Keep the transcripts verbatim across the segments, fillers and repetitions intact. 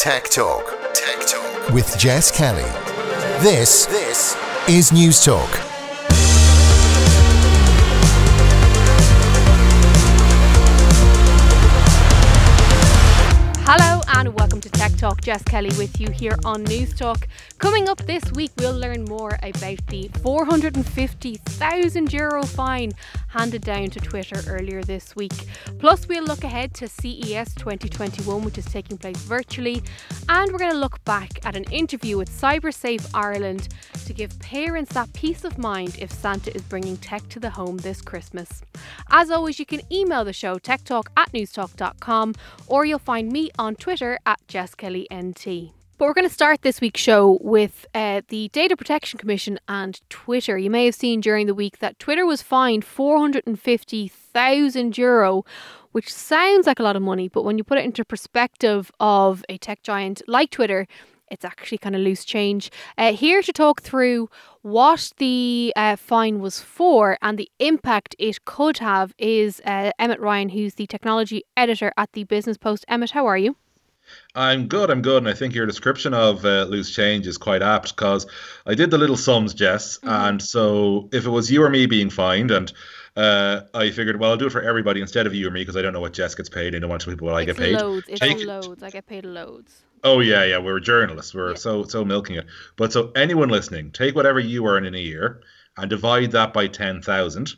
Tech Talk. Tech Talk with Jess Kelly. This, this is News Talk. Hello and welcome to Tech Talk. Jess Kelly with you here on News Talk. Coming up this week, we'll learn more about the four hundred fifty thousand euro fine handed down to Twitter earlier this week. Plus, we'll look ahead to C E S twenty twenty-one, which is taking place virtually. And we're going to look back at an interview with CyberSafe Ireland to give parents that peace of mind if Santa is bringing tech to the home this Christmas. As always, you can email the show, techtalk at newstalk dot com, or you'll find me on Twitter at JessKellyNT. But we're going to start this week's show with uh, the Data Protection Commission and Twitter. You may have seen during the week that Twitter was fined four hundred fifty thousand euro, which sounds like a lot of money, but when you put it into perspective of a tech giant like Twitter, it's actually kind of loose change. Uh, here to talk through what the uh, fine was for and the impact it could have is uh, Emmett Ryan, who's the technology editor at the Business Post. Emmett, how are you? I'm good, I'm good. And I think your description of uh, loose change is quite apt because I did the little sums, Jess. Mm-hmm. And so if it was you or me being fined, and uh, I figured, well, I'll do it for everybody instead of you or me because I don't know what Jess gets paid. I don't want to tell people what I get paid. Loads. It's Take, loads. I get paid loads. Oh, yeah, yeah. We're journalists. We're yeah. so so milking it. But so anyone listening, take whatever you earn in a year and divide that by ten thousand.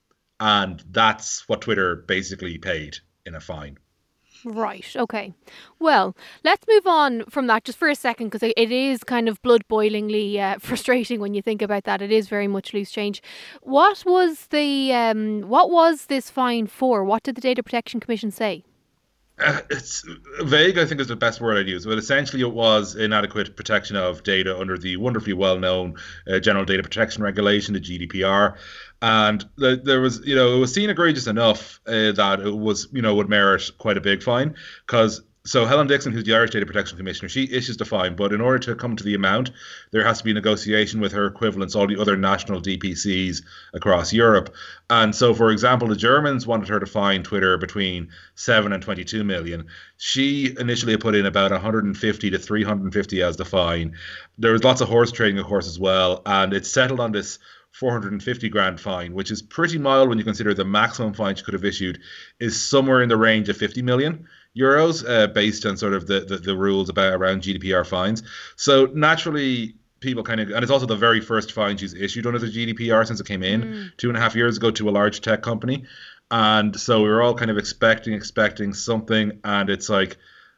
And that's what Twitter basically paid in a fine. Right, okay. Well, let's move on from that just for a second because it is kind of blood-boilingly uh, frustrating when you think about that. It is very much loose change. What was the um, what was this fine for? What did the Data Protection Commission say? Uh, it's vague, I think is the best word I'd use. But essentially it was inadequate protection of data under the wonderfully well-known uh, General Data Protection Regulation, the G D P R. And the, there was, you know, it was seen egregious enough uh, that it was, you know, would merit quite a big fine. Because, so Helen Dixon, who's the Irish Data Protection Commissioner, she issues the fine. But in order to come to the amount, there has to be negotiation with her equivalents, all the other national D P Cs across Europe. And so, for example, the Germans wanted her to fine Twitter between seven and twenty-two million. She initially put in about one hundred fifty to three hundred fifty as the fine. There was lots of horse trading, of course, as well. And it settled on this four hundred fifty grand fine, which is pretty mild when you consider the maximum fine she could have issued is somewhere in the range of fifty million euros, uh, based on sort of the, the, the rules about around G D P R fines. So naturally, people kind of, and it's also the very first fine she's issued under the G D P R since it came in mm. two and a half years ago to a large tech company. And so we were all kind of expecting, expecting something. And it's like,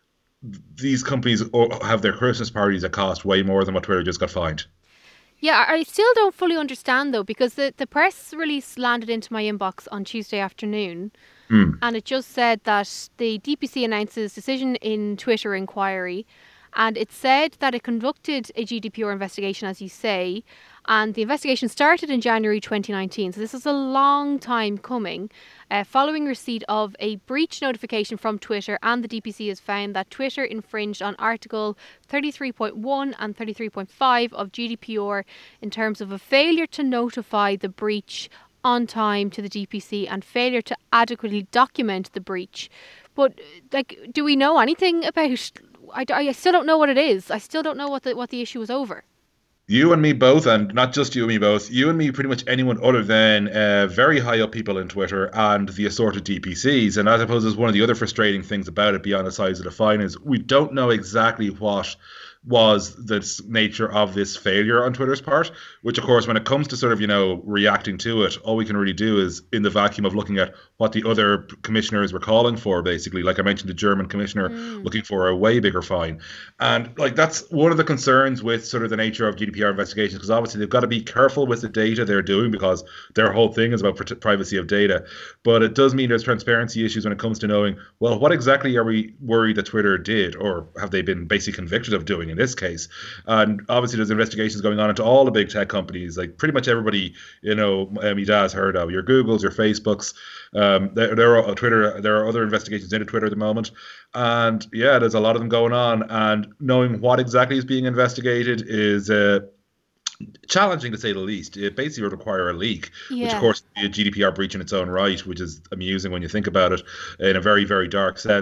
these companies have their Christmas parties that cost way more than what Twitter just got fined. Yeah, I still don't fully understand, though, because the, the press release landed into my inbox on Tuesday afternoon, mm. and it just said that the D P C announces decision in Twitter inquiry, and it said that it conducted a G D P R investigation, as you say, and the investigation started in January twenty nineteen, so this is a long time coming. Uh, following receipt of a breach notification from Twitter, and the D P C has found that Twitter infringed on Article thirty-three point one and thirty-three point five of G D P R in terms of a failure to notify the breach on time to the D P C and failure to adequately document the breach. But, like, do we know anything about... I, I still don't know what it is. I still don't know what the what the issue was over. You and me both, and not just you and me both, you and me, pretty much anyone other than uh, very high up people in Twitter and the assorted D P Cs. And I suppose is one of the other frustrating things about it, beyond the size of the fine, is we don't know exactly what was the nature of this failure on Twitter's part, which of course, when it comes to sort of, you know, reacting to it, all we can really do is in the vacuum of looking at what the other commissioners were calling for, basically. Like I mentioned, the German commissioner mm. looking for a way bigger fine. And like that's one of the concerns with sort of the nature of G D P R investigations, because obviously they've got to be careful with the data they're doing because their whole thing is about pr- privacy of data. But it does mean there's transparency issues when it comes to knowing, well, what exactly are we worried that Twitter did, or have they been basically convicted of doing in this case? And obviously there's investigations going on into all the big tech companies, like pretty much everybody, you know, um, your dad's heard of, your Googles, your Facebooks, um, there, there are Twitter, there are other investigations into Twitter at the moment. And yeah, there's a lot of them going on, and knowing what exactly is being investigated is uh, challenging to say the least. It basically would require a leak, yeah. which of course would be a G D P R breach in its own right, which is amusing when you think about it in a very, very dark sense.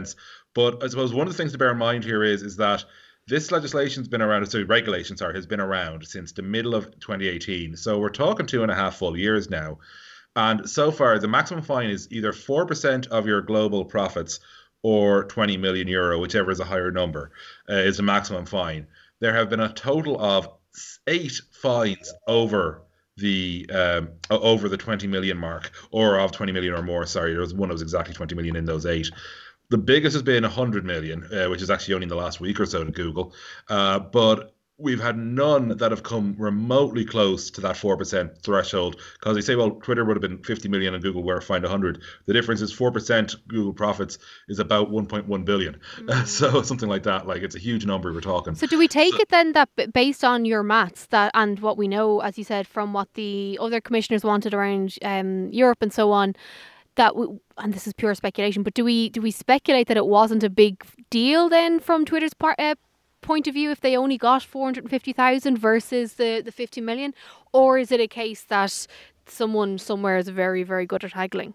But I suppose one of the things to bear in mind here is is that this legislation's been around, so regulation, sorry, has been around since the middle of twenty eighteen. So we're talking two and a half full years now. And so far, the maximum fine is either four percent of your global profits or twenty million euro, whichever is a higher number, uh, is the maximum fine. There have been a total of eight fines over the um, over the twenty million mark, or of twenty million or more. Sorry, there was one that was exactly twenty million in those eight. The biggest has been one hundred million, uh, which is actually only in the last week or so to Google. Uh, but we've had none that have come remotely close to that four percent threshold. Because they say, well, Twitter would have been fifty million and Google were fined one hundred. The difference is four percent Google profits is about one point one billion. Mm. So something like that. Like, it's a huge number we're talking. So do we take so, it then that based on your maths that and what we know, as you said, from what the other commissioners wanted around um, Europe and so on, that we, and this is pure speculation, but do we do we speculate that it wasn't a big deal then from Twitter's part, uh, point of view if they only got four hundred fifty thousand versus the, the fifty million? Or is it a case that someone somewhere is very, very good at haggling?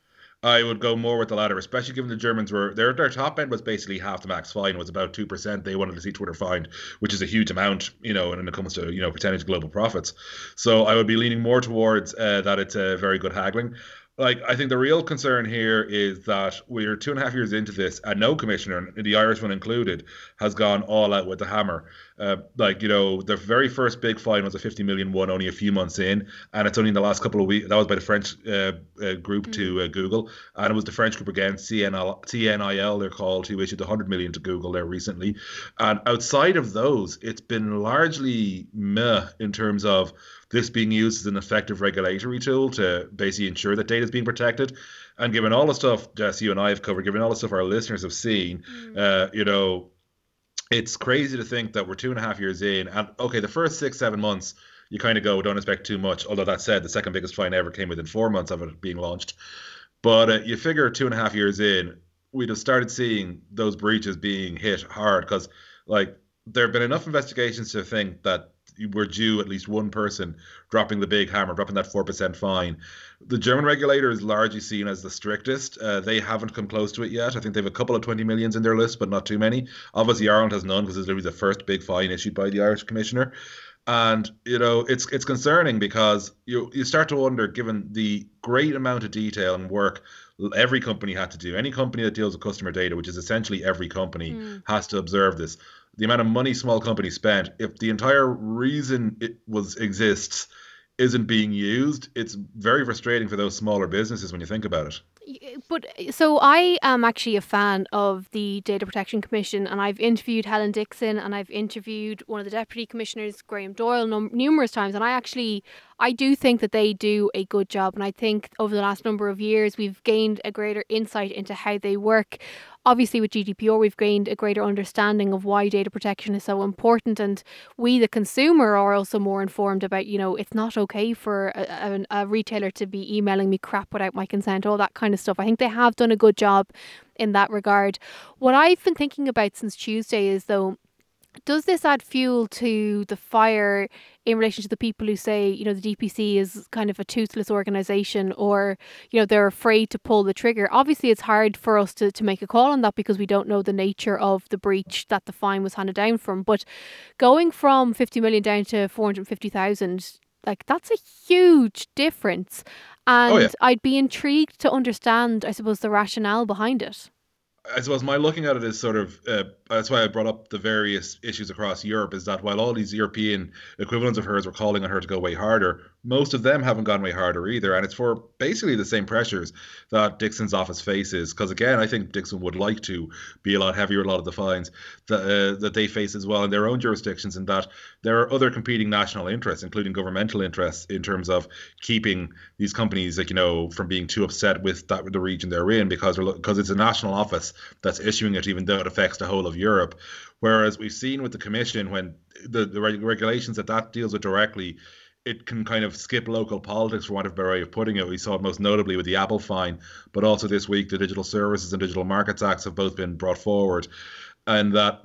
I would go more with the latter, especially given the Germans were, their their top end was basically half the max fine, was about two percent. They wanted to see Twitter fined, which is a huge amount, you know, when it comes to, you know, percentage of global profits. So I would be leaning more towards uh, that it's a uh, very good haggling. Like, I think the real concern here is that we're two and a half years into this, and no commissioner, the Irish one included, has gone all out with the hammer. Uh, like, you know, the very first big fine was a fifty million one only a few months in, and it's only in the last couple of weeks. That was by the French uh, uh, group mm. to uh, Google, and it was the French group again, C N I L, they're called, who issued one hundred million to Google there recently. And outside of those, it's been largely meh in terms of this being used as an effective regulatory tool to basically ensure that data is being protected. And given all the stuff, Jess, you and I have covered, given all the stuff our listeners have seen, mm. uh, you know, it's crazy to think that we're two and a half years in. And okay, the first six, seven months, you kind of go, don't expect too much. Although that said, the second biggest fine ever came within four months of it being launched. But uh, you figure two and a half years in, we'd have started seeing those breaches being hit hard because, like, there have been enough investigations to think that we're due at least one person dropping the big hammer, dropping that four percent fine. The German regulator is largely seen as the strictest. Uh, they haven't come close to it yet. I think they have a couple of twenty millions in their list, but not too many. Obviously, Ireland has none because it's literally the first big fine issued by the Irish commissioner. And, you know, it's it's concerning because you you start to wonder, given the great amount of detail and work every company had to do, any company that deals with customer data, which is essentially every company, mm. has to observe this. The amount of money small companies spent, if the entire reason it was exists isn't being used, it's very frustrating for those smaller businesses when you think about it. But so I am actually a fan of the Data Protection Commission, and I've interviewed Helen Dixon and I've interviewed one of the Deputy Commissioners, Graham Doyle, num- numerous times. And I actually, I do think that they do a good job. And I think over the last number of years, we've gained a greater insight into how they work. Obviously, with G D P R, we've gained a greater understanding of why data protection is so important. And we, the consumer, are also more informed about, you know, it's not okay for a, a, a retailer to be emailing me crap without my consent, all that kind of stuff. I think they have done a good job in that regard. What I've been thinking about since Tuesday is, though, does this add fuel to the fire in relation to the people who say, you know, the D P C is kind of a toothless organisation, or, you know, they're afraid to pull the trigger? Obviously, it's hard for us to, to make a call on that because we don't know the nature of the breach that the fine was handed down from. But going from fifty million down to four hundred fifty thousand, like, that's a huge difference. And oh, yeah. I'd be intrigued to understand, I suppose, the rationale behind it. I suppose my looking at it is sort of, uh, that's why I brought up the various issues across Europe, is that while all these European equivalents of hers were calling on her to go way harder, most of them haven't gone way harder either. And it's for basically the same pressures that Dixon's office faces. Because again, I think Dixon would like to be a lot heavier, a lot of the fines that, uh, that they face as well in their own jurisdictions, and that there are other competing national interests, including governmental interests, in terms of keeping these companies, like, you know, from being too upset with that, the region they're in, because they're, because it's a national office that's issuing it, even though it affects the whole of Europe. Whereas we've seen with the Commission, when the, the regulations that that deals with directly, it can kind of skip local politics, for want of a better way of putting it. We saw it most notably with the Apple fine, but also this week the Digital Services and Digital Markets Acts have both been brought forward. And that, like,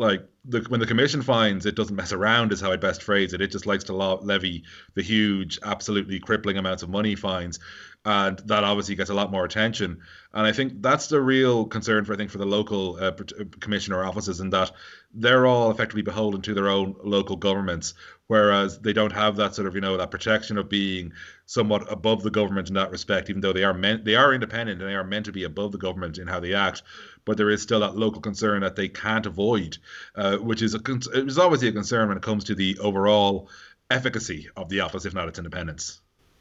the, when the commission finds, it doesn't mess around, is how I'd best phrase it. It just likes to lo- levy the huge, absolutely crippling amounts of money fines, and that obviously gets a lot more attention. And I think that's the real concern for I think for the local uh, commissioner offices, in that they're all effectively beholden to their own local governments, whereas they don't have that sort of, you know, that protection of being somewhat above the government in that respect, even though they are meant they are independent and they are meant to be above the government in how they act. But there is still that local concern that they can't avoid, uh, which is a it was obviously a concern when it comes to the overall efficacy of the office, if not its independence.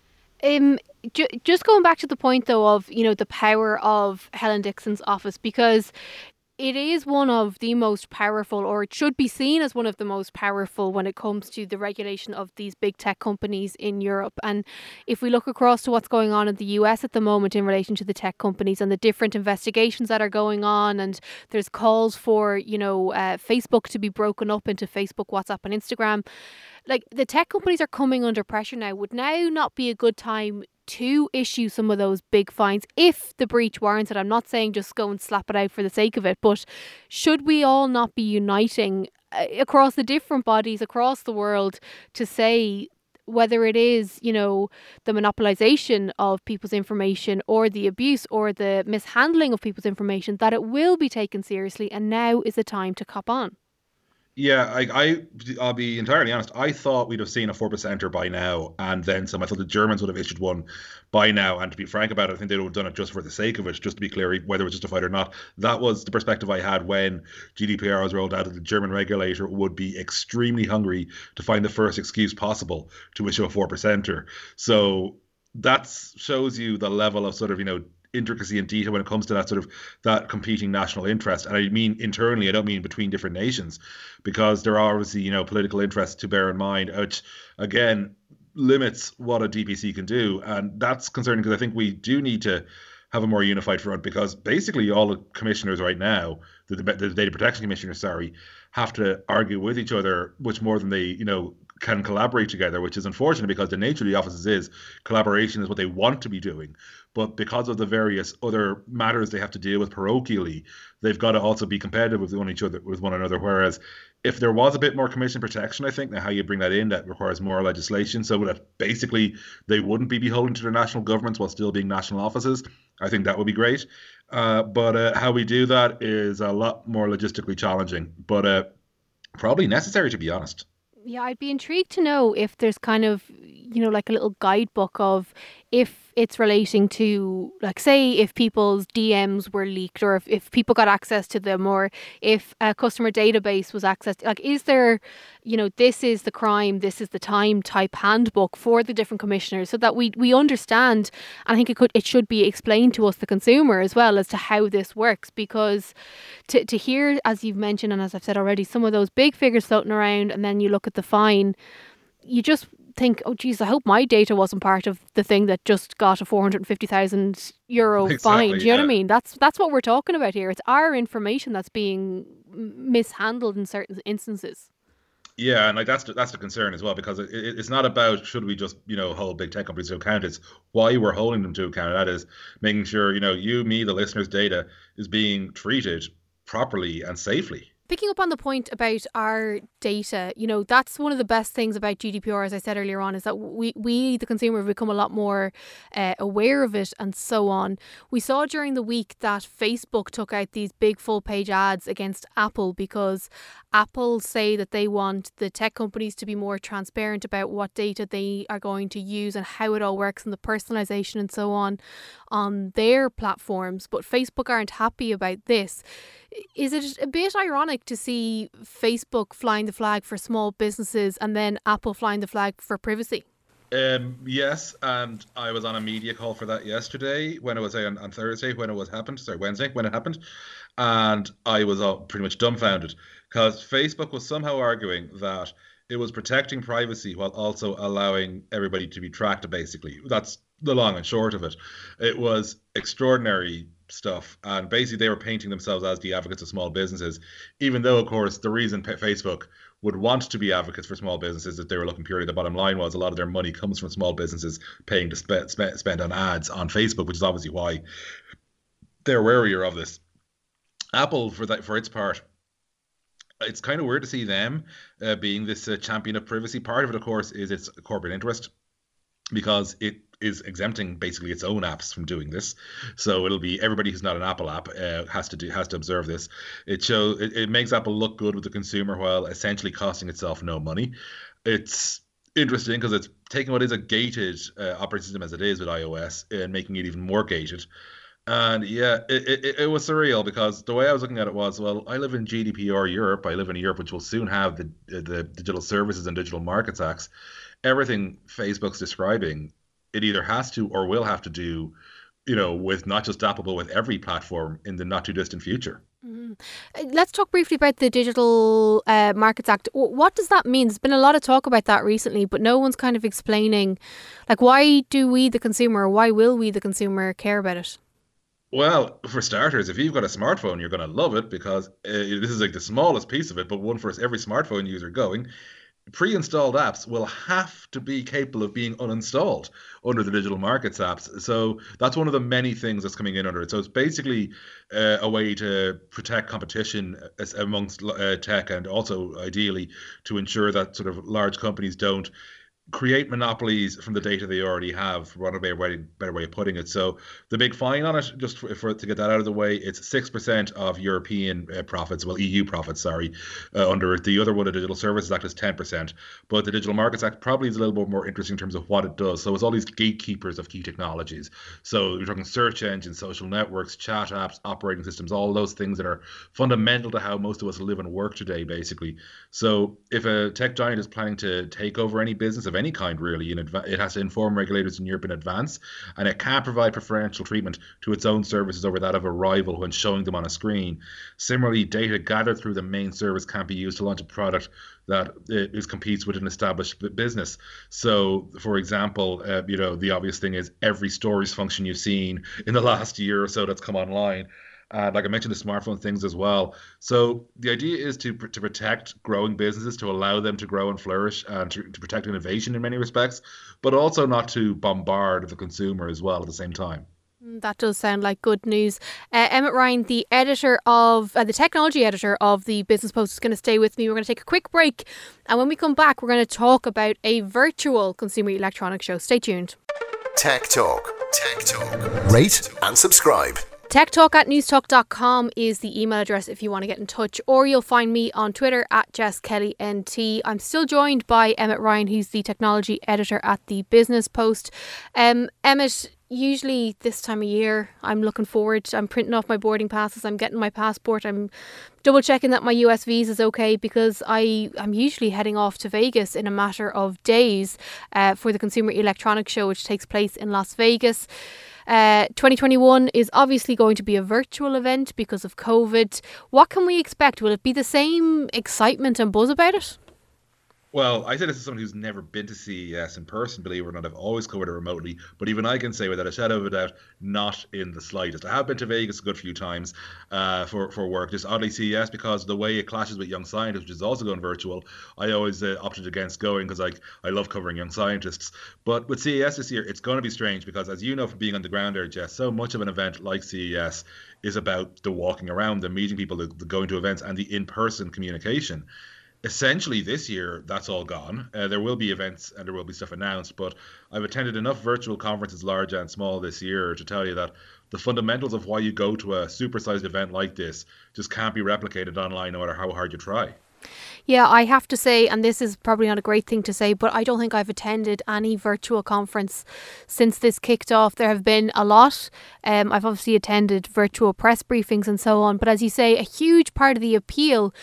Um, ju- just going back to the point, though, of, you know, the power of Helen Dixon's office, because it is one of the most powerful, or it should be seen as one of the most powerful when it comes to the regulation of these big tech companies in Europe. And if we look across to what's going on in the U S at the moment in relation to the tech companies and the different investigations that are going on, and there's calls for, you know, uh, Facebook to be broken up into Facebook, WhatsApp and Instagram. Like, the tech companies are coming under pressure now. Would now not be a good time to issue some of those big fines if the breach warrants it? I'm not saying just go and slap it out for the sake of it, but should we all not be uniting uh, across the different bodies across the world to say whether it is, you know, the monopolization of people's information or the abuse or the mishandling of people's information, that it will be taken seriously, and now is the time to cop on? Yeah, I, I, I'll be entirely honest. I thought we'd have seen a four percenter by now, and then some. I thought the Germans would have issued one by now. And to be frank about it, I think they would have done it just for the sake of it, just to be clear, whether it was justified or not. That was the perspective I had when G D P R was rolled out, that the German regulator would be extremely hungry to find the first excuse possible to issue a four percenter. So that shows you the level of sort of, you know, intricacy and detail when it comes to that sort of that competing national interest. And I mean internally, I don't mean between different nations, because there are obviously, you know, political interests to bear in mind, which again limits what a D P C can do. And that's concerning, because I think we do need to have a more unified front, because basically all the commissioners right now, the, the data protection commissioners, sorry, have to argue with each other much more than they, you know, can collaborate together, which is unfortunate, because the nature of the offices is collaboration is what they want to be doing. But because of the various other matters they have to deal with parochially, they've got to also be competitive with one each other, with one another. Whereas if there was a bit more commission protection, I think now how you bring that in, that requires more legislation, so that basically they wouldn't be beholden to their national governments while still being national offices. I think that would be great. Uh, but uh, how we do that is a lot more logistically challenging, but uh, probably necessary, to be honest. Yeah, I'd be intrigued to know if there's kind of, you know, like a little guidebook of if it's relating to, like, say, if people's D Ms were leaked, or if, if people got access to them, or if a customer database was accessed. Like, is there, you know, this is the crime, this is the time type handbook for the different commissioners, so that we we understand. And I think it could it should be explained to us, the consumer, as well, as to how this works. Because to, to hear, as you've mentioned, and as I've said already, some of those big figures floating around, and then you look at the fine, you just think, oh geez, I hope my data wasn't part of the thing that just got a four hundred fifty thousand euro exactly, fine. Do you know yeah. what I mean? That's that's what we're talking about here. It's our information that's being mishandled in certain instances. Yeah, and like that's the, that's the concern as well, because it, it, it's not about should we just, you know, hold big tech companies to account. It's why we're holding them to account. That is making sure, you know, you, me, the listeners' data is being treated properly and safely. Picking up on the point about our data, you know, that's one of the best things about G D P R, as I said earlier on, is that we, we the consumer, have become a lot more uh, aware of it and so on. We saw during the week that Facebook took out these big full page ads against Apple, because Apple say that they want the tech companies to be more transparent about what data they are going to use and how it all works, and the personalization and so on on their platforms. But Facebook aren't happy about this. Is it a bit ironic to see Facebook flying the flag for small businesses and then Apple flying the flag for privacy? Um, yes, and I was on a media call for that yesterday, when it was on, on Thursday, when it was happened, sorry, Wednesday, when it happened, and I was all pretty much dumbfounded, because Facebook was somehow arguing that it was protecting privacy while also allowing everybody to be tracked, basically. That's the long and short of it. It was extraordinary stuff, and basically they were painting themselves as the advocates of small businesses, even though, of course, the reason Facebook would want to be advocates for small businesses, that they were looking purely at the bottom line, was a lot of their money comes from small businesses paying to spe- spe- spend on ads on Facebook, which is obviously why they're warier of this. Apple, for that, for its part, it's kind of weird to see them uh, being this uh, champion of privacy. Part of it, of course, is its corporate interest, because it is exempting basically its own apps from doing this. So it'll be everybody who's not an Apple app uh, has to do has to observe this. It shows it, it makes Apple look good with the consumer while essentially costing itself no money. It's interesting because it's taking what is a gated uh, operating system as it is with iOS and making it even more gated. And yeah, it, it, it was surreal, because the way I was looking at it was, well, I live in G D P R Europe. I live in a Europe which will soon have the the Digital Services and Digital Markets Acts. Everything Facebook's describing, it either has to or will have to do, you know, with not just Apple, but with every platform in the not too distant future. Mm. Let's talk briefly about the Digital uh, Markets Act. What does that mean? There's been a lot of talk about that recently, but no one's kind of explaining, like, why do we, the consumer, or why will we, the consumer, care about it? Well, for starters, if you've got a smartphone, you're going to love it, because uh, this is like the smallest piece of it, but one for every smartphone user going. Pre-installed apps will have to be capable of being uninstalled under the Digital Markets apps. So that's one of the many things that's coming in under it. So it's basically uh, a way to protect competition amongst uh, tech, and also ideally to ensure that sort of large companies don't create monopolies from the data they already have, for want of a better way, better way of putting it. So the big fine on it, just for, for to get that out of the way, it's six percent of European uh, profits, well, E U profits, sorry, uh, under it. The other one, the Digital Services Act, is ten percent. But the Digital Markets Act probably is a little bit more interesting in terms of what it does. So it's all these gatekeepers of key technologies. So you're talking search engines, social networks, chat apps, operating systems, all those things that are fundamental to how most of us live and work today, basically. So if a tech giant is planning to take over any business of any kind, really, in adva- it has to inform regulators in Europe in advance, and it can't provide preferential treatment to its own services over that of a rival when showing them on a screen. Similarly, data gathered through the main service can't be used to launch a product that is competes with an established business. So, for example, uh, you know, the obvious thing is every stories function you've seen in the last year or so that's come online. Uh, like I mentioned, the smartphone things as well. So the idea is to to protect growing businesses, to allow them to grow and flourish, and to, to protect innovation in many respects, but also not to bombard the consumer as well at the same time. That does sound like good news. Uh, Emmett Ryan, the editor of, uh, the technology editor of the Business Post, is going to stay with me. We're going to take a quick break, and when we come back, we're going to talk about a virtual consumer electronics show. Stay tuned. Tech Talk. Tech Talk. Rate and subscribe. techtalk at newstalk dot com is the email address if you want to get in touch, or you'll find me on Twitter at Jess Kelly N T. I'm still joined by Emmett Ryan, who's the technology editor at the Business Post. Um, Emmett, usually this time of year, I'm looking forward. I'm printing off my boarding passes. I'm getting my passport. I'm double checking that my U S visa is okay, because I, I'm usually heading off to Vegas in a matter of days uh, for the Consumer Electronics Show, which takes place in Las Vegas. Uh, twenty twenty-one is obviously going to be a virtual event because of COVID. What can we expect? Will it be the same excitement and buzz about it? Well, I say this as someone who's never been to C E S in person, believe it or not. I've always covered it remotely, but even I can say without a shadow of a doubt, not in the slightest. I have been to Vegas a good few times uh, for, for work. Just oddly C E S, because the way it clashes with Young Scientists, which is also going virtual, I always uh, opted against going, because I, I love covering Young Scientists. But with C E S this year, it's going to be strange, because as you know from being on the ground there, Jess, so much of an event like C E S is about the walking around, the meeting people, the, the going to events, and the in-person communication. Essentially, this year, that's all gone. Uh, there will be events and there will be stuff announced, but I've attended enough virtual conferences, large and small, this year to tell you that the fundamentals of why you go to a supersized event like this just can't be replicated online, no matter how hard you try. Yeah, I have to say, and this is probably not a great thing to say, but I don't think I've attended any virtual conference since this kicked off. There have been a lot. Um, I've obviously attended virtual press briefings and so on. But as you say, a huge part of the appeal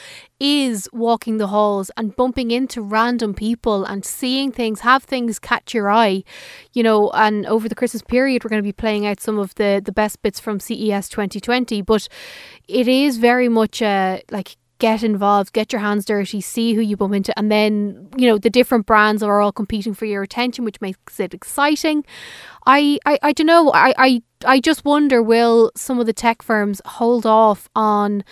is walking the halls and bumping into random people and seeing things, have things catch your eye. You know, and over the Christmas period, we're going to be playing out some of the, the best bits from C E S twenty twenty. But it is very much uh, like, get involved, get your hands dirty, see who you bump into, and then, you know, the different brands are all competing for your attention, which makes it exciting. I, I, I don't know, I, I, I just wonder, will some of the tech firms hold off on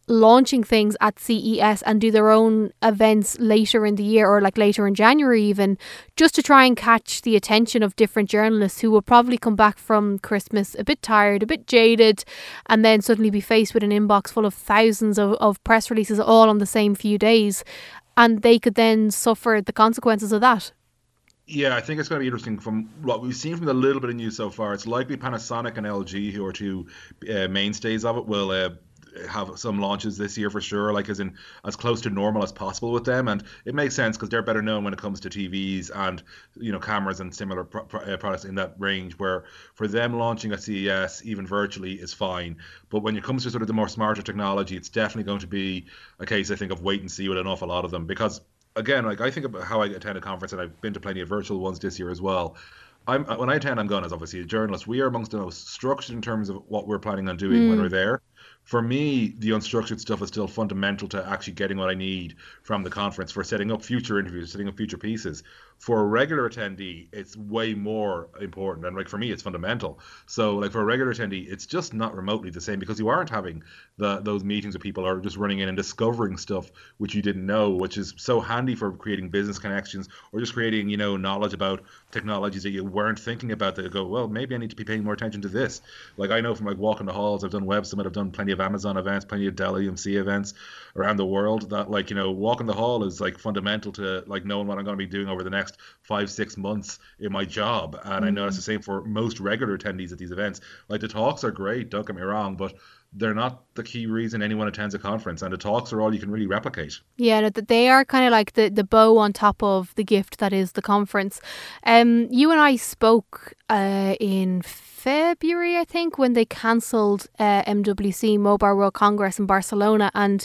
launching things at C E S and do their own events later in the year, or like later in January even, just to try and catch the attention of different journalists who will probably come back from Christmas a bit tired, a bit jaded, and then suddenly be faced with an inbox full of thousands of, of press releases all on the same few days, and they could then suffer the consequences of that. Yeah, I think it's going to be interesting from what we've seen from the little bit of news so far. It's likely Panasonic and L G, who are two uh, mainstays of it, will uh, have some launches this year for sure, like as in as close to normal as possible with them. And it makes sense because they're better known when it comes to T Vs and, you know, cameras and similar pro- pro- uh, products in that range, where for them launching at C E S, even virtually, is fine. But when it comes to sort of the more smarter technology, it's definitely going to be a case, I think, of wait and see with an awful lot of them. Because again, like I think about how I attend a conference, and I've been to plenty of virtual ones this year as well. I'm when I attend, I'm going as obviously a journalist. We are amongst the most structured in terms of what we're planning on doing mm. when we're there. For me, the unstructured stuff is still fundamental to actually getting what I need from the conference for setting up future interviews, setting up future pieces. For a regular attendee, it's way more important. And like for me, it's fundamental. So like for a regular attendee, it's just not remotely the same, because you aren't having the those meetings with people, or just running in and discovering stuff which you didn't know, which is so handy for creating business connections, or just creating, you know, knowledge about technologies that you weren't thinking about, that you go, well, maybe I need to be paying more attention to this. Like I know from like walking the halls, I've done Web Summit, I've done plenty of Amazon events, plenty of Dell E M C events around the world, that like, you know, walking the hall is like fundamental to like knowing what I'm going to be doing over the next five, six months in my job. And mm-hmm. I know it's the same for most regular attendees at these events. Like the talks are great, don't get me wrong, but they're not the key reason anyone attends a conference, and the talks are all you can really replicate. Yeah, no, they are kind of like the, the bow on top of the gift that is the conference. Um, you and I spoke uh, in February, I think, when they cancelled uh, M W C, Mobile World Congress in Barcelona, and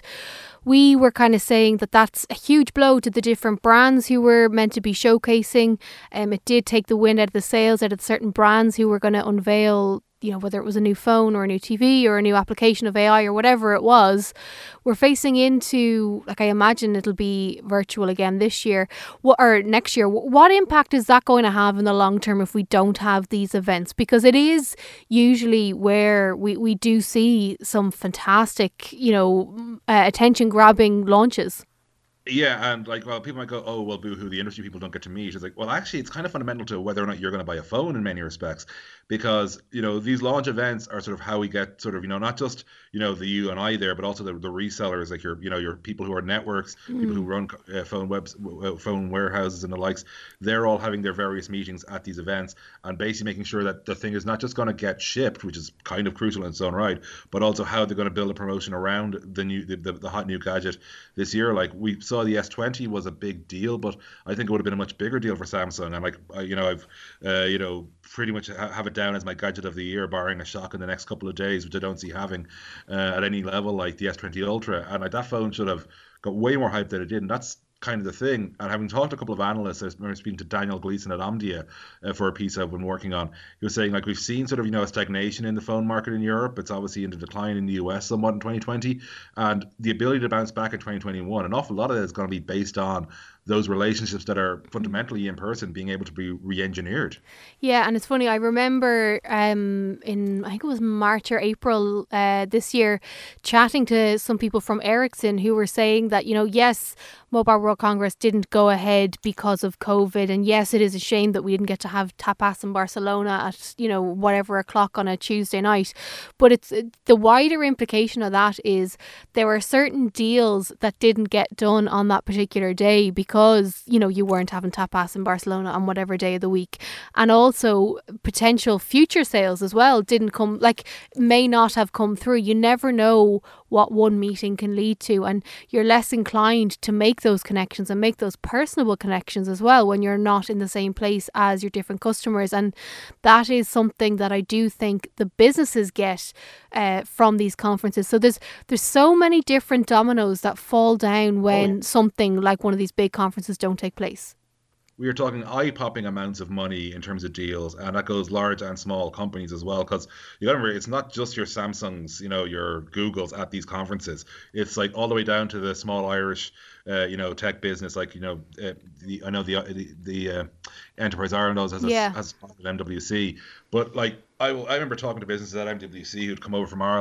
we were kind of saying that that's a huge blow to the different brands who were meant to be showcasing. Um, it did take the wind out of the sails out of certain brands who were going to unveil, you know, whether it was a new phone or a new T V or a new application of A I or whatever it was. We're facing into, like, I imagine it'll be virtual again this year, what, or next year. What impact is that going to have in the long term if we don't have these events? Because it is usually where we, we do see some fantastic, you know, uh, attention grabbing launches. Yeah, and like, well, people might go, oh, well, boo-hoo, the industry people don't get to meet. It's like, well, actually, it's kind of fundamental to whether or not you're going to buy a phone in many respects, because, you know, these launch events are sort of how we get sort of, you know, not just, you know, the you and I there, but also the, the resellers, like your, you know, your people who are networks, mm. people who run uh, phone webs, phone warehouses and the likes. They're all having their various meetings at these events, and basically making sure that the thing is not just going to get shipped, which is kind of crucial in its own right, but also how they're going to build a promotion around the new, the, the, the hot new gadget this year. Like we saw the S twenty was a big deal, but I think it would have been a much bigger deal for Samsung. And like, you know, I've, uh, you know, pretty much have it down as my gadget of the year, barring a shock in the next couple of days, which I don't see having uh, at any level, like the S twenty Ultra. And like that phone should have got way more hype than it did. And that's kind of the thing. And having talked to a couple of analysts, I remember speaking to Daniel Gleason at Omdia uh, for a piece I've been working on. He was saying, like, we've seen sort of, you know, a stagnation in the phone market in Europe. It's obviously in the decline in the U S somewhat in twenty twenty, and the ability to bounce back in twenty twenty-one, an awful lot of it is going to be based on those relationships that are fundamentally in person being able to be re-engineered. Yeah, and it's funny, I remember um, in, I think it was March or April uh, this year, chatting to some people from Ericsson who were saying that, you know, yes, Mobile World Congress didn't go ahead because of COVID, and yes, it is a shame that we didn't get to have tapas in Barcelona at, you know, whatever o'clock on a Tuesday night, but it's the wider implication of that is there were certain deals that didn't get done on that particular day because Because, you know, you weren't having tapas in Barcelona on whatever day of the week. And also potential future sales as well didn't come, like, may not have come through. You never know what one meeting can lead to. And you're less inclined to make those connections and make those personable connections as well when you're not in the same place as your different customers. And that is something that I do think the businesses get uh, from these conferences. So there's there's so many different dominoes that fall down when oh, yeah. something like one of these big conferences don't take place. We are talking eye-popping amounts of money in terms of deals, and that goes large and small companies as well, because you got to remember, it's not just your Samsungs, you know, your Googles at these conferences. It's like all the way down to the small Irish, uh, you know, tech business, like, you know, uh, the, I know the the, the uh, Enterprise Ireland has yeah. has M W C, but like I I remember talking to businesses at M W C who'd come over from Ireland,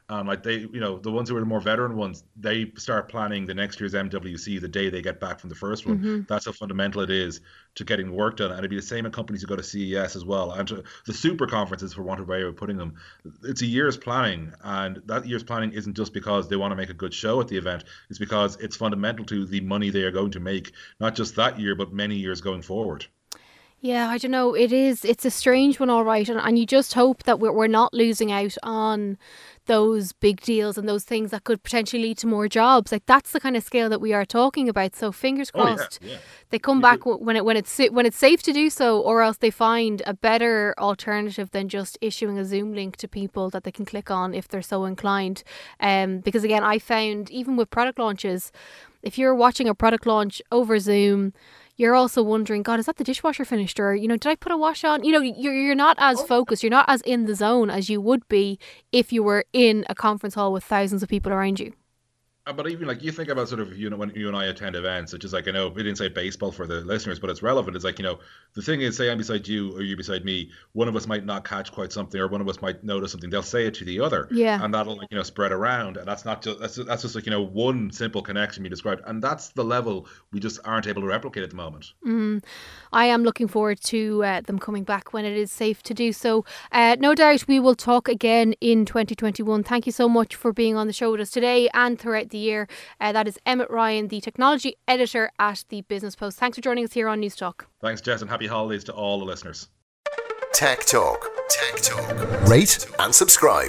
Um, like they, you know, the ones who are the more veteran ones, they start planning the next year's M W C the day they get back from the first one. Mm-hmm. That's how fundamental it is to getting work done. And it'd be the same in companies who go to C E S as well. And to the super conferences, for want of a way of putting them, it's a year's planning. And that year's planning isn't just because they want to make a good show at the event. It's because it's fundamental to the money they are going to make, not just that year, but many years going forward. Yeah, I don't know. It is. It's a strange one, all right. And, and you just hope that we're, we're not losing out on those big deals and those things that could potentially lead to more jobs. Like that's the kind of scale that we are talking about. So fingers crossed, oh, yeah, yeah. they come back when it when it's when it's safe to do so, or else they find a better alternative than just issuing a Zoom link to people that they can click on if they're so inclined. Um, because again, I found even with product launches, if you're watching a product launch over Zoom, you're also wondering, God, is that the dishwasher finished? Or, you know, did I put a wash on? You know, you're, you're not as focused. You're not as in the zone as you would be if you were in a conference hall with thousands of people around you. But even like you think about sort of, you know, when you and I attend events, which is like, I know we didn't say baseball for the listeners, but it's relevant. It's like, you know, the thing is, say I'm beside you or you beside me, one of us might not catch quite something or one of us might notice something. They'll say it to the other. Yeah. And that'll, like, you know, spread around. And that's not just, that's, that's just like, you know, one simple connection you described. And that's the level we just aren't able to replicate at the moment. Mm. I am looking forward to uh, them coming back when it is safe to do so. Uh, no doubt we will talk again in twenty twenty-one. Thank you so much for being on the show with us today and throughout the year. Uh, that is Emmett Ryan, the technology editor at the Business Post. Thanks for joining us here on News Talk. Thanks, Jess, and happy holidays to all the listeners. Tech Talk. Tech Talk. Rate and subscribe.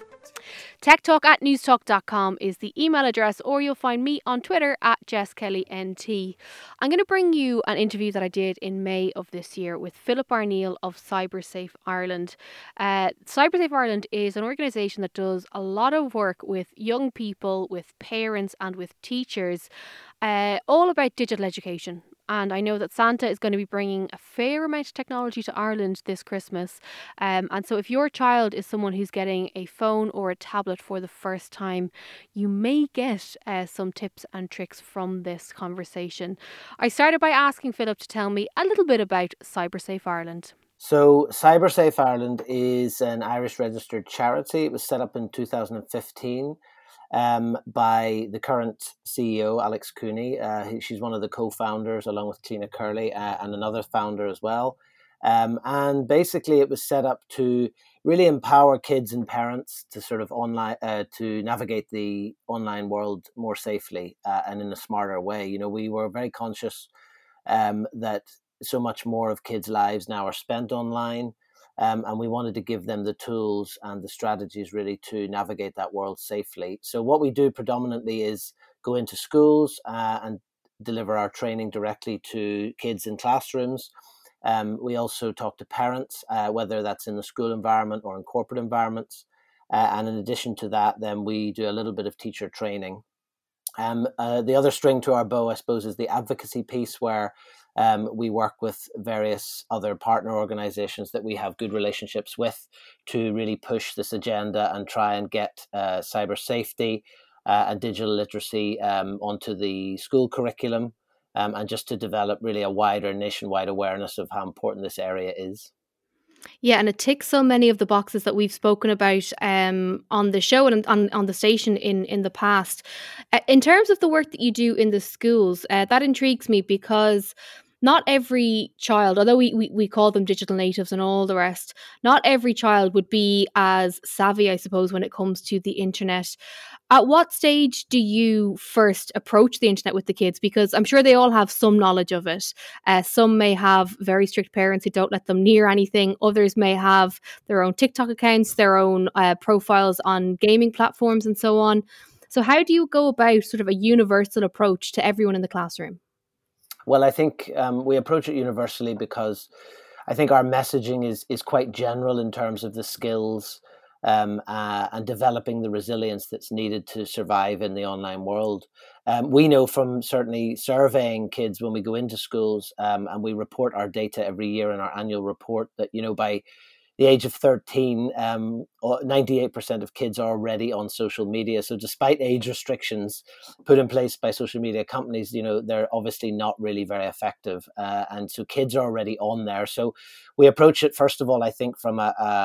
Tech Talk at newstalk dot com is the email address, or you'll find me on Twitter at Jess Kelly N T. I'm going to bring you an interview that I did in May of this year with Philip Arneil of CyberSafe Ireland. Uh, CyberSafe Ireland is an organisation that does a lot of work with young people, with parents and with teachers, uh, all about digital education. And I know that Santa is going to be bringing a fair amount of technology to Ireland this Christmas. Um, and so if your child is someone who's getting a phone or a tablet for the first time, you may get uh, some tips and tricks from this conversation. I started by asking Philip to tell me a little bit about CyberSafe Ireland. So CyberSafe Ireland is an Irish registered charity. It was set up in two thousand fifteen. Um, by the current C E O, Alex Cooney. Uh, she's one of the co-founders, along with Tina Curley, uh, and another founder as well. Um, and basically, it was set up to really empower kids and parents to sort of online, uh, to navigate the online world more safely uh, and in a smarter way. You know, we were very conscious um, that so much more of kids' lives now are spent online. Um, and we wanted to give them the tools and the strategies really to navigate that world safely. So what we do predominantly is go into schools uh, and deliver our training directly to kids in classrooms. Um, we also talk to parents, uh, whether that's in the school environment or in corporate environments. Uh, and in addition to that, then we do a little bit of teacher training. Um, uh, the other string to our bow, I suppose, is the advocacy piece, where Um, we work with various other partner organizations that we have good relationships with to really push this agenda and try and get uh, cyber safety uh, and digital literacy um, onto the school curriculum um, and just to develop really a wider nationwide awareness of how important this area is. Yeah, and it ticks so many of the boxes that we've spoken about um, on the show and on, on the station in, in the past. Uh, in terms of the work that you do in the schools, uh, that intrigues me because not every child, although we, we, we call them digital natives and all the rest, not every child would be as savvy, I suppose, when it comes to the internet. At what stage do you first approach the internet with the kids? Because I'm sure they all have some knowledge of it. Uh, some may have very strict parents who don't let them near anything. Others may have their own TikTok accounts, their own uh, profiles on gaming platforms and so on. So how do you go about sort of a universal approach to everyone in the classroom? Well, I think um, we approach it universally because I think our messaging is is quite general in terms of the skills um, uh, and developing the resilience that's needed to survive in the online world. Um, we know from certainly surveying kids when we go into schools um, and we report our data every year in our annual report that, you know, by the age of thirteen, um, ninety-eight percent of kids are already on social media. So despite age restrictions put in place by social media companies, you know, they're obviously not really very effective. Uh, and so kids are already on there. So we approach it, first of all, I think from a, um,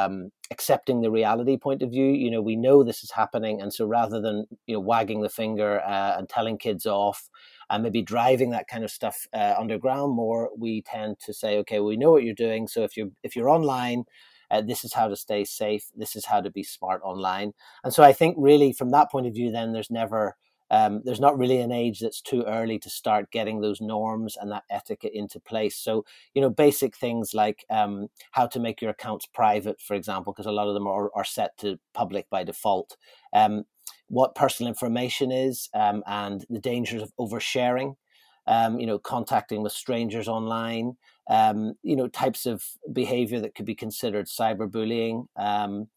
accepting the reality point of view. You know, we know this is happening, and so rather than, you know, wagging the finger uh, and telling kids off and maybe driving that kind of stuff uh, underground more, we tend to say, okay, we know what you're doing. So if you're if you're online, uh, this is how to stay safe. This is how to be smart online. And so I think really from that point of view, then there's never Um, there's not really an age that's too early to start getting those norms and that etiquette into place. So, you know, basic things like um, how to make your accounts private, for example, because a lot of them are, are set to public by default. Um, what personal information is um, and the dangers of oversharing. Um, you know, contacting with strangers online. Um, you know, types of behavior that could be considered cyberbullying. Um,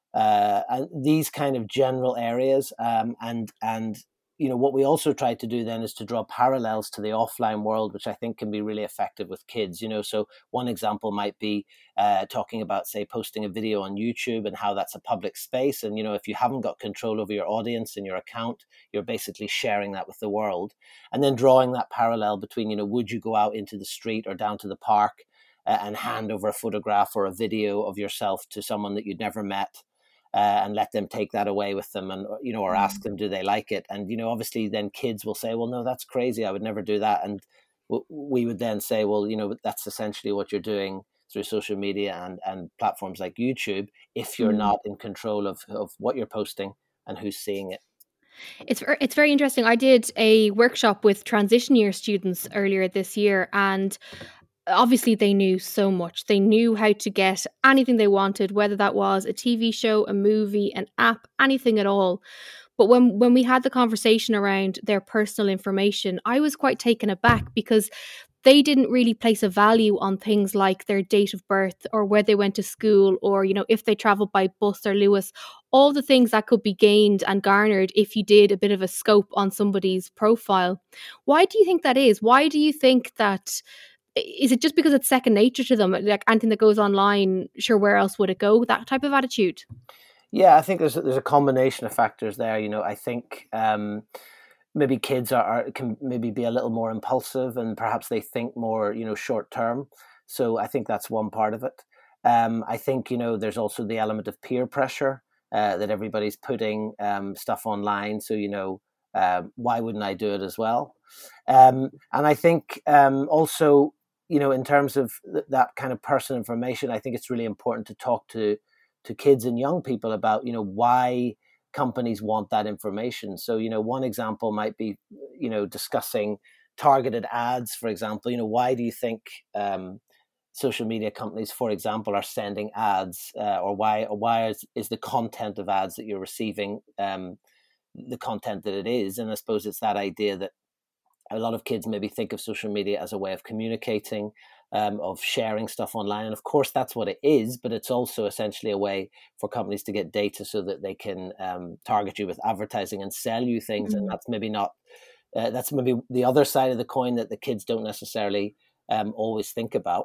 uh, and these kind of general areas, um, and and you know, what we also try to do then is to draw parallels to the offline world, which I think can be really effective with kids. You know, so one example might be uh, talking about, say, posting a video on YouTube and how that's a public space. And, you know, if you haven't got control over your audience and your account, you're basically sharing that with the world. And then drawing that parallel between, you know, would you go out into the street or down to the park uh, and hand over a photograph or a video of yourself to someone that you'd never met? Uh, and let them take that away with them, and, you know, or ask them, do they like it? And, you know, obviously then kids will say, well, no, that's crazy, I would never do that. And w- we would then say, well, you know, that's essentially what you're doing through social media and, and platforms like YouTube, if you're mm. not in control of, of what you're posting and who's seeing it. It's it's very interesting. I did a workshop with transition year students earlier this year, and obviously they knew so much. They knew how to get anything they wanted, whether that was a T V show, a movie, an app, anything at all. But when, when we had the conversation around their personal information, I was quite taken aback because they didn't really place a value on things like their date of birth or where they went to school, or, you know, if they traveled by bus or Lewis, all the things that could be gained and garnered if you did a bit of a scope on somebody's profile. Why do you think that is? Why do you think that? Is it just because it's second nature to them? Like anything that goes online, sure, where else would it go? That type of attitude? Yeah, I think there's a, there's a combination of factors there. You know, I think um, maybe kids are, are can maybe be a little more impulsive, and perhaps they think more, you know, short term. So I think that's one part of it. Um, I think, you know, there's also the element of peer pressure uh, that everybody's putting um, stuff online. So, you know, uh, why wouldn't I do it as well? Um, and I think um, also, you know, in terms of th- that kind of personal information, I think it's really important to talk to to kids and young people about, you know, why companies want that information. So, you know, one example might be, you know, discussing targeted ads, for example. You know, why do you think um, social media companies, for example, are sending ads, uh, or why or why is, is the content of ads that you're receiving um, the content that it is? And I suppose it's that idea that a lot of kids maybe think of social media as a way of communicating, um, of sharing stuff online. And of course, that's what it is, but it's also essentially a way for companies to get data so that they can um, target you with advertising and sell you things. Mm-hmm. And that's maybe not, uh, that's maybe the other side of the coin that the kids don't necessarily um, always think about.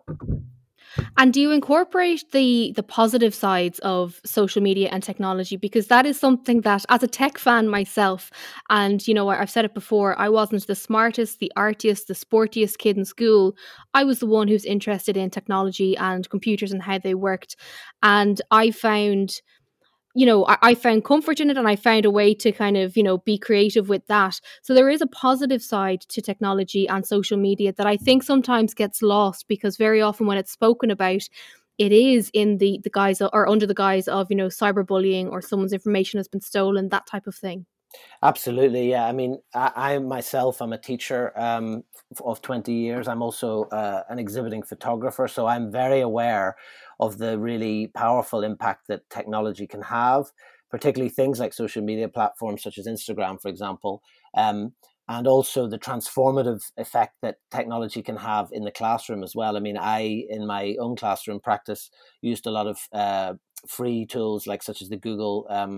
And do you incorporate the the positive sides of social media and technology? Because that is something that, as a tech fan myself, and, you know, I've said it before, I wasn't the smartest, the artiest, the sportiest kid in school. I was the one who's interested in technology and computers and how they worked. And I found... you know, I, I found comfort in it, and I found a way to kind of, you know, be creative with that. So there is a positive side to technology and social media that I think sometimes gets lost, because very often when it's spoken about, it is in the, the guise of, or under the guise of, you know, cyberbullying, or someone's information has been stolen, that type of thing. Absolutely, yeah. I mean, I, I myself, I'm a teacher um, of twenty years. I'm also uh, an exhibiting photographer, so I'm very aware of the really powerful impact that technology can have, particularly things like social media platforms such as Instagram, for example, um, and also the transformative effect that technology can have in the classroom as well. I mean, I, in my own classroom practice, used a lot of uh, free tools like such as the Google um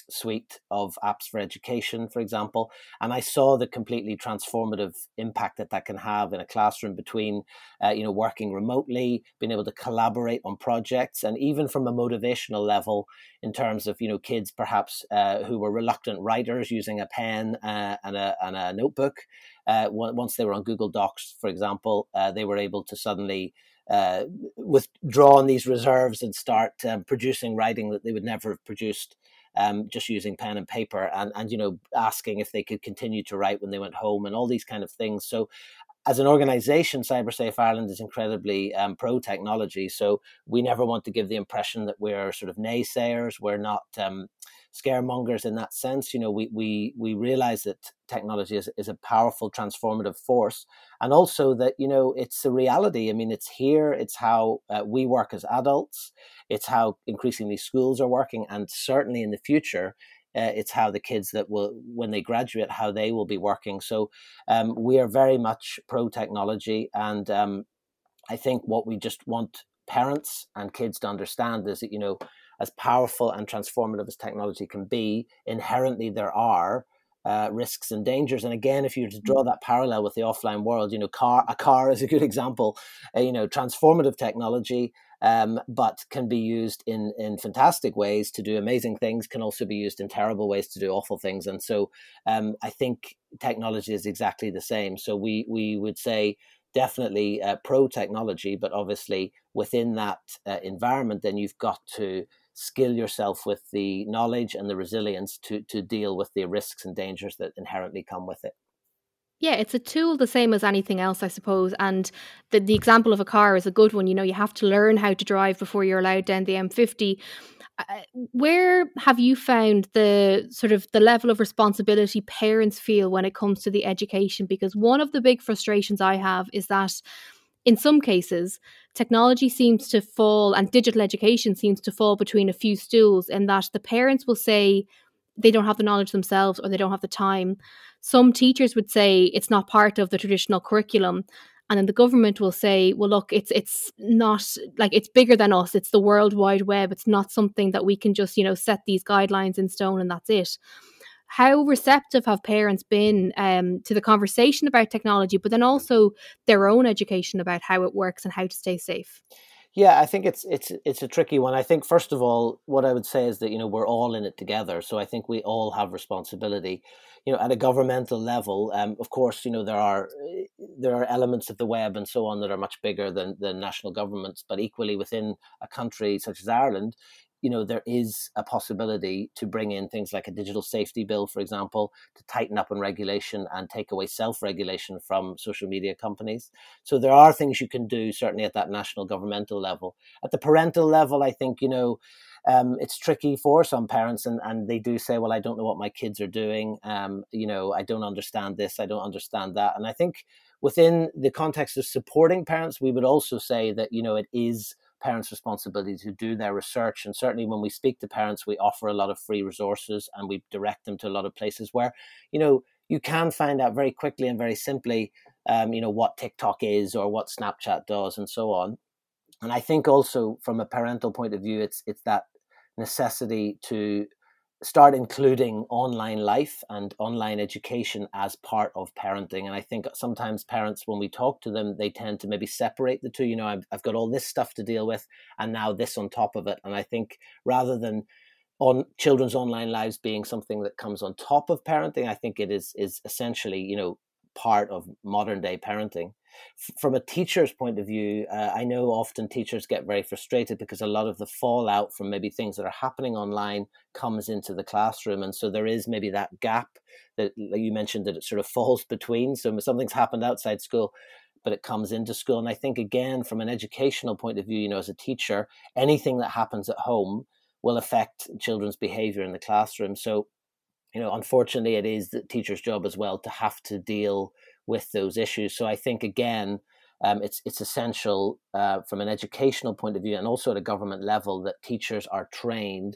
suite of apps for education, for example. And I saw the completely transformative impact that that can have in a classroom between, uh, you know, working remotely, being able to collaborate on projects, and even from a motivational level in terms of, you know, kids perhaps uh, who were reluctant writers using a pen uh, and, a, and a notebook. Uh, once they were on Google Docs, for example, uh, they were able to suddenly uh, withdraw on these reserves and start um, producing writing that they would never have produced um, just using pen and paper, and, and, you know, asking if they could continue to write when they went home and all these kind of things. So as an organization, CyberSafe Ireland is incredibly um, pro-technology. So we never want to give the impression that we're sort of naysayers. We're not um, scaremongers in that sense. You know, we we we realize that technology is, is a powerful transformative force, and also that, you know, it's a reality. I mean, it's here. It's how uh, we work as adults. It's how increasingly schools are working, and certainly in the future, Uh, it's how the kids that will, when they graduate, how they will be working. So um, we are very much pro-technology. And um, I think what we just want parents and kids to understand is that, you know, as powerful and transformative as technology can be, inherently there are uh, risks and dangers. And again, if you were to draw that parallel with the offline world, you know, car a car is a good example. Uh, you know, transformative technology, um, but can be used in in fantastic ways to do amazing things, can also be used in terrible ways to do awful things. And so um, I think technology is exactly the same. So we we would say definitely uh, pro-technology, but obviously within that uh, environment, then you've got to skill yourself with the knowledge and the resilience to to deal with the risks and dangers that inherently come with it. Yeah, it's a tool the same as anything else, I suppose. And the, the example of a car is a good one. You know, you have to learn how to drive before you're allowed down the M fifty. Uh, where have you found the sort of the level of responsibility parents feel when it comes to the education? Because one of the big frustrations I have is that in some cases, technology seems to fall and digital education seems to fall between a few stools, in that the parents will say they don't have the knowledge themselves or they don't have the time. Some teachers would say it's not part of the traditional curriculum. And then the government will say, well, look, it's it's not, like, it's bigger than us. It's the World Wide Web. It's not something that we can just, you know, set these guidelines in stone and that's it. How receptive have parents been um, to the conversation about technology, but then also their own education about how it works and how to stay safe? Yeah, I think it's it's it's a tricky one. I think, first of all, what I would say is that, you know, we're all in it together. So I think we all have responsibility. You know, at a governmental level, um, of course, you know, there are there are elements of the web and so on that are much bigger than than national governments. But equally, within a country such as Ireland, you know, there is a possibility to bring in things like a digital safety bill, for example, to tighten up on regulation and take away self-regulation from social media companies. So there are things you can do, certainly at that national governmental level. At the parental level, I think, you know, um, it's tricky for some parents, and, and they do say, well, I don't know what my kids are doing. Um, you know, I don't understand this, I don't understand that. And I think within the context of supporting parents, we would also say that, you know, it is parents' responsibility to do their research. And certainly when we speak to parents, we offer a lot of free resources and we direct them to a lot of places where, you know, you can find out very quickly and very simply, um, you know, what TikTok is or what Snapchat does and so on. And I think also from a parental point of view, it's it's that necessity to start including online life and online education as part of parenting. And I think sometimes parents, when we talk to them, they tend to maybe separate the two. You know, I've, I've got all this stuff to deal with and now this on top of it. And I think rather than on children's online lives being something that comes on top of parenting, I think it is is essentially, you know, part of modern day parenting. From a teacher's point of view, uh, I know often teachers get very frustrated because a lot of the fallout from maybe things that are happening online comes into the classroom. And so there is maybe that gap that, like you mentioned, that it sort of falls between. So something's happened outside school, but it comes into school. And I think, again, from an educational point of view, you know, as a teacher, anything that happens at home will affect children's behavior in the classroom. So, you know, unfortunately, it is the teacher's job as well to have to deal with those issues. So I think, again, um, it's it's essential uh, from an educational point of view and also at a government level that teachers are trained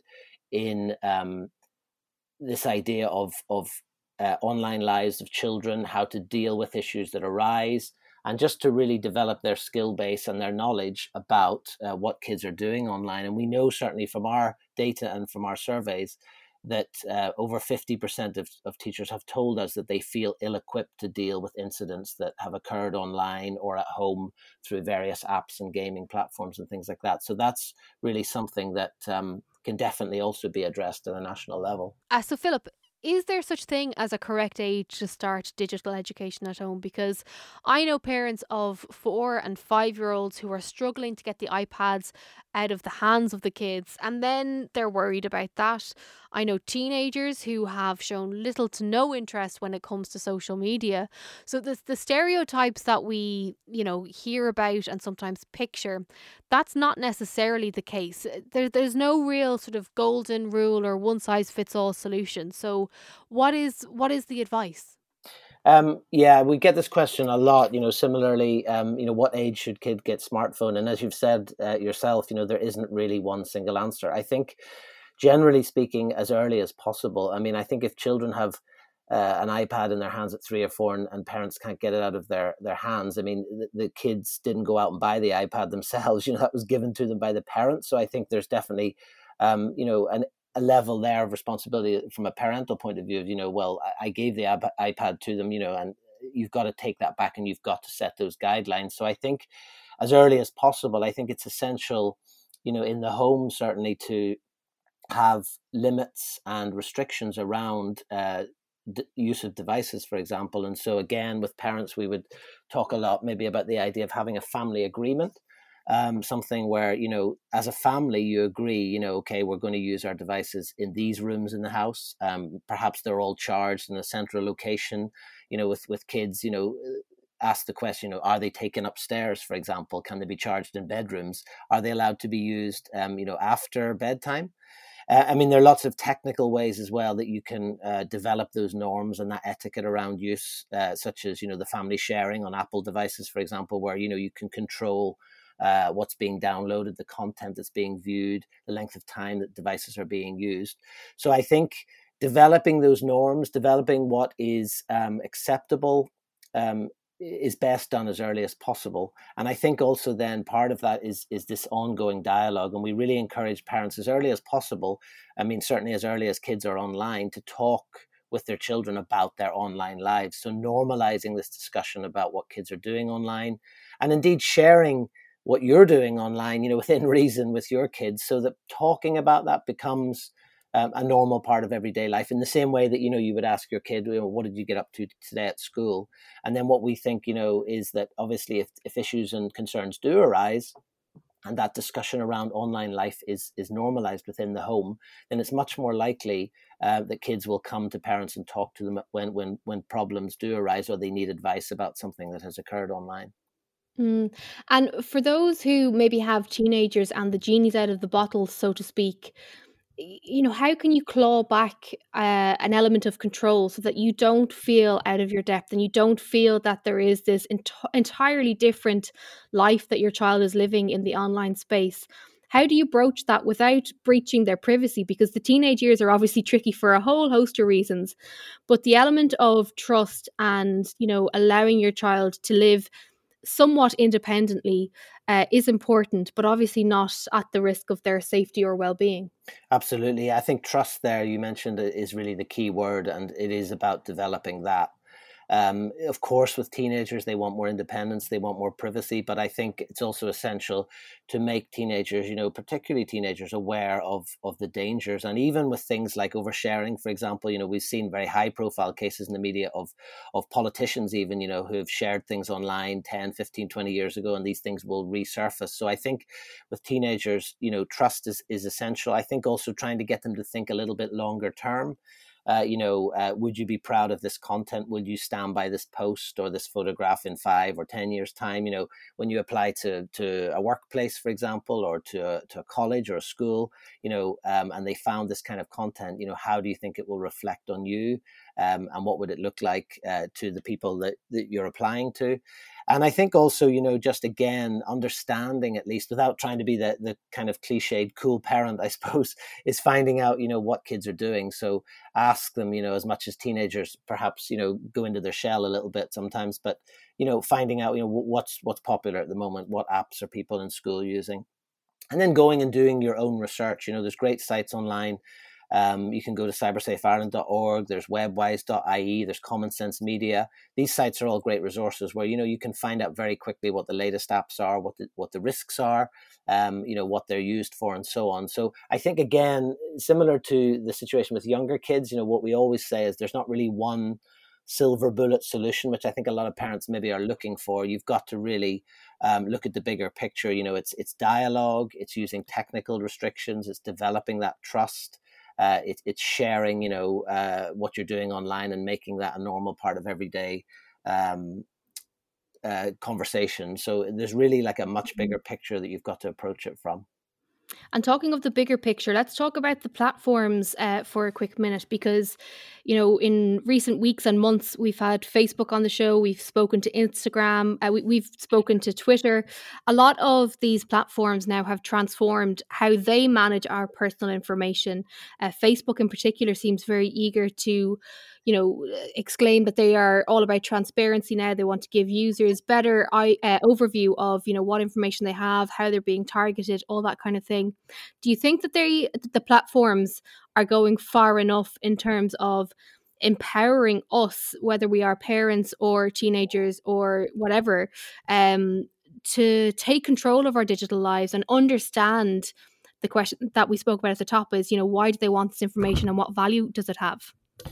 in um, this idea of, of uh, online lives of children, how to deal with issues that arise, and just to really develop their skill base and their knowledge about uh, what kids are doing online. And we know certainly from our data and from our surveys that uh, over fifty percent of, of teachers have told us that they feel ill-equipped to deal with incidents that have occurred online or at home through various apps and gaming platforms and things like that. So that's really something that um, can definitely also be addressed at a national level. Uh, so, Philip, is there such thing as a correct age to start digital education at home? Because I know parents of four and five year olds who are struggling to get the iPads out of the hands of the kids, and then they're worried about that. I know teenagers who have shown little to no interest when it comes to social media. So the the stereotypes that we, you know, hear about and sometimes picture, that's not necessarily the case. There, there's no real sort of golden rule or one size fits all solution. So what is what is the advice? Um, yeah, we get this question a lot, you know, similarly, um, you know, what age should kid get smartphone? And as you've said uh, yourself, you know, there isn't really one single answer. I think generally speaking, as early as possible. I mean, I think if children have uh, an iPad in their hands at three or four and, and parents can't get it out of their, their hands, I mean, the, the kids didn't go out and buy the iPad themselves, you know, that was given to them by the parents. So I think there's definitely, um, you know, an a level there of responsibility from a parental point of view of, you know, well, I gave the iPad to them, you know, and you've got to take that back and you've got to set those guidelines. So I think as early as possible, I think it's essential, you know, in the home, certainly to have limits and restrictions around uh, d- use of devices, for example. And so again, with parents, we would talk a lot maybe about the idea of having a family agreement. Um, something where, you know, as a family, you agree, you know, okay, we're going to use our devices in these rooms in the house. Um, perhaps they're all charged in a central location, you know, with, with kids, you know, ask the question, you know, are they taken upstairs, for example? Can they be charged in bedrooms? Are they allowed to be used, um, you know, after bedtime? Uh, I mean, there are lots of technical ways as well that you can uh, develop those norms and that etiquette around use, uh, such as, you know, the family sharing on Apple devices, for example, where, you know, you can control Uh, what's being downloaded, the content that's being viewed, the length of time that devices are being used. So I think developing those norms, developing what is um, acceptable um, is best done as early as possible. And I think also then part of that is, is this ongoing dialogue. And we really encourage parents as early as possible, I mean, certainly as early as kids are online, to talk with their children about their online lives. So normalizing this discussion about what kids are doing online, and indeed sharing what you're doing online, you know, within reason with your kids, so that talking about that becomes um, a normal part of everyday life, in the same way that, you know, you would ask your kid, you know, what did you get up to today at school? And then what we think, you know, is that obviously if, if issues and concerns do arise, and that discussion around online life is is normalized within the home, then it's much more likely uh, that kids will come to parents and talk to them when when when problems do arise or they need advice about something that has occurred online. Mm. And for those who maybe have teenagers and the genie's out of the bottle, so to speak, y- you know, how can you claw back uh, an element of control so that you don't feel out of your depth and you don't feel that there is this ent- entirely different life that your child is living in the online space? How do you broach that without breaching their privacy? Because the teenage years are obviously tricky for a whole host of reasons, but the element of trust and, you know, allowing your child to live somewhat independently uh, is important, but obviously not at the risk of their safety or well-being. Absolutely. I think trust there, you mentioned, is really the key word, and it is about developing that. Um, of course, with teenagers, they want more independence, they want more privacy, but I think it's also essential to make teenagers, you know, particularly teenagers, aware of of the dangers. And even with things like oversharing, for example, you know, we've seen very high profile cases in the media of of politicians even, you know, who have shared things online ten, fifteen, twenty years ago, and these things will resurface. So I think with teenagers, you know, trust is, is essential. I think also trying to get them to think a little bit longer term. Uh, you know, uh, would you be proud of this content? Would you stand by this post or this photograph in five or ten years' time? You know, when you apply to to a workplace, for example, or to a, to a college or a school, you know, um, and they found this kind of content, you know, how do you think it will reflect on you? Um, and what would it look like uh, to the people that, that you're applying to? And I think also, you know, just again, understanding, at least without trying to be the, the kind of cliched cool parent, I suppose, is finding out, you know, what kids are doing. So ask them, you know, as much as teenagers perhaps, you know, go into their shell a little bit sometimes, but, you know, finding out, you know, what's what's popular at the moment, what apps are people in school using, and then going and doing your own research. You know, there's great sites online Um, you can go to cyber safe ireland dot org. There's webwise dot I E. There's Common Sense Media. These sites are all great resources where, you know, you can find out very quickly what the latest apps are, what the, what the risks are, um, you know, what they're used for, and so on. So I think, again, similar to the situation with younger kids, you know, what we always say is there's not really one silver bullet solution, which I think a lot of parents maybe are looking for. You've got to really um, look at the bigger picture. You know, it's it's dialogue, it's using technical restrictions, it's developing that trust, uh, it, it's sharing, you know, uh, what you're doing online and making that a normal part of everyday um, uh, conversation. So there's really like a much bigger picture that you've got to approach it from. And talking of the bigger picture, let's talk about the platforms uh, for a quick minute, because, you know, in recent weeks and months, we've had Facebook on the show, we've spoken to Instagram, uh, we, we've spoken to Twitter. A lot of these platforms now have transformed how they manage our personal information. Uh, Facebook in particular seems very eager to, you know, exclaim that they are all about transparency now. They want to give users better uh, overview of, you know, what information they have, how they're being targeted, all that kind of thing. Do you think that they, the platforms are going far enough in terms of empowering us, whether we are parents or teenagers or whatever, um, to take control of our digital lives and understand the question that we spoke about at the top is, you know, why do they want this information and what value does it have?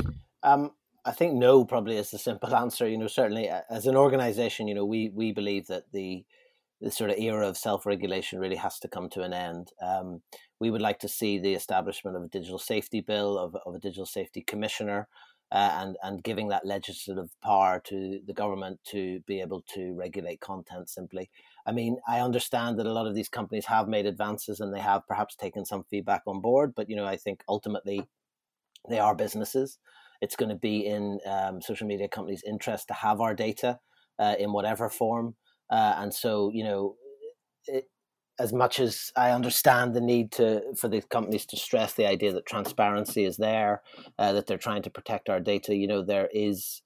Um, I think no probably is the simple answer. You know, certainly as an organization, you know, we we believe that the the sort of era of self-regulation really has to come to an end. Um, we would like to see the establishment of a digital safety bill, of, of a digital safety commissioner, uh, and, and giving that legislative power to the government to be able to regulate content simply. I mean, I understand that a lot of these companies have made advances and they have perhaps taken some feedback on board, but, you know, I think ultimately they are businesses. It's going to be in um, social media companies' interest to have our data uh, in whatever form. Uh, and so, you know, it, as much as I understand the need to for the companies to stress the idea that transparency is there, uh, that they're trying to protect our data, you know, there is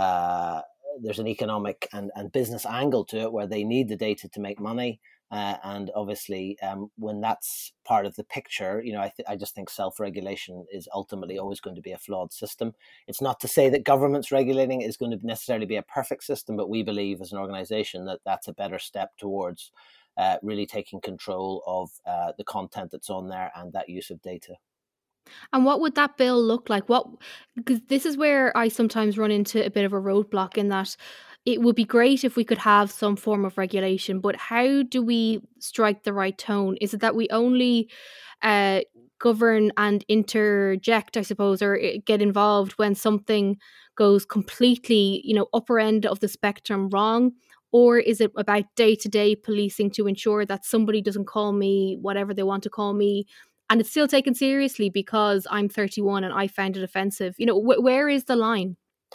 uh, there's an economic and, and business angle to it where they need the data to make money. Uh, and obviously, um, when that's part of the picture, you know, I, th- I just think self-regulation is ultimately always going to be a flawed system. It's not to say that governments regulating is going to necessarily be a perfect system, but we believe as an organization that that's a better step towards uh, really taking control of uh, the content that's on there and that use of data. And what would that bill look like? What, because this is where I sometimes run into a bit of a roadblock in that it would be great if we could have some form of regulation, but how do we strike the right tone? Is it that we only uh, govern and interject, I suppose, or get involved when something goes completely, you know, upper end of the spectrum wrong? Or is it about day-to-day policing to ensure that somebody doesn't call me whatever they want to call me, and it's still taken seriously because I'm thirty-one and I found it offensive? You know, wh- where is the line?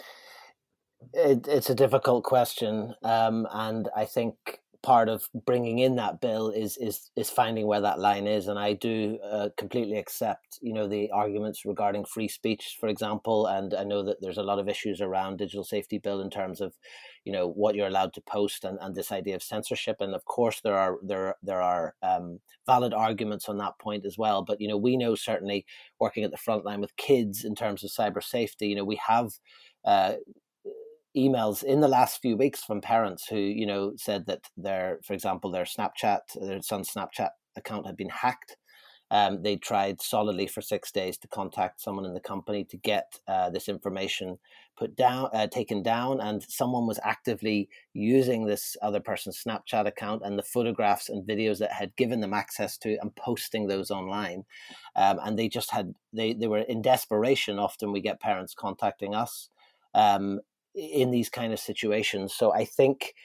It, it's a difficult question, um, and I think part of bringing in that bill is is is finding where that line is. And I do uh, completely accept, you know, the arguments regarding free speech, for example. And I know that there's a lot of issues around digital safety bill in terms of, you know, what you're allowed to post and, and this idea of censorship. And of course, there are there there are um, valid arguments on that point as well. But you know, we know certainly working at the front line with kids in terms of cyber safety, you know, we have. Uh, emails in the last few weeks from parents who, you know, said that their, for example, their Snapchat, their son's Snapchat account had been hacked. Um, they tried solidly for six days to contact someone in the company to get uh, this information put down, uh, taken down, and someone was actively using this other person's Snapchat account and the photographs and videos that had given them access to and posting those online. Um, and they just had, they, they were in desperation. Often we get parents contacting us um, in these kind of situations. So I think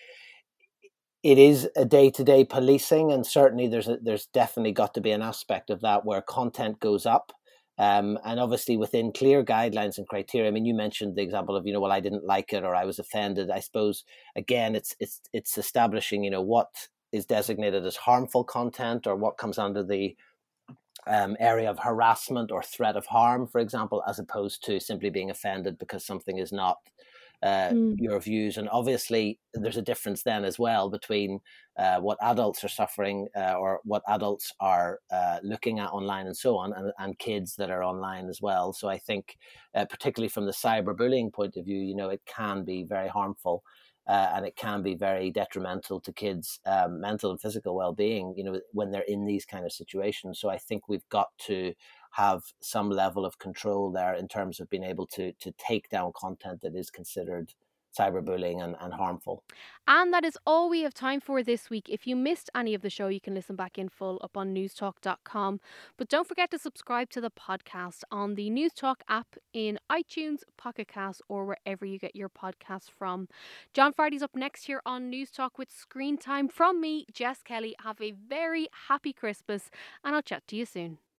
it is a day-to-day policing, and certainly there's a, there's definitely got to be an aspect of that where content goes up, um, and obviously within clear guidelines and criteria. I mean, you mentioned the example of, you know, well, I didn't like it or I was offended. I suppose again, it's it's it's establishing, you know, what is designated as harmful content or what comes under the um, area of harassment or threat of harm, for example, as opposed to simply being offended because something is not uh, Mm. your views. And obviously, there's a difference then as well between uh, what adults are suffering uh, or what adults are uh, looking at online and so on, and, and kids that are online as well. So I think, uh, particularly from the cyberbullying point of view, you know, it can be very harmful. Uh, and it can be very detrimental to kids' um, mental and physical well-being, you know, when they're in these kind of situations. So I think we've got to have some level of control there in terms of being able to to take down content that is considered cyberbullying and, and harmful. And that is all we have time for this week. If you missed any of the show, you can listen back in full up on newstalk dot com. But don't forget to subscribe to the podcast on the Newstalk app in iTunes, Pocket Cast, or wherever you get your podcasts from. John Fardy's up next here on Newstalk with Screen Time. From me, Jess Kelly, have a very happy Christmas, and I'll chat to you soon.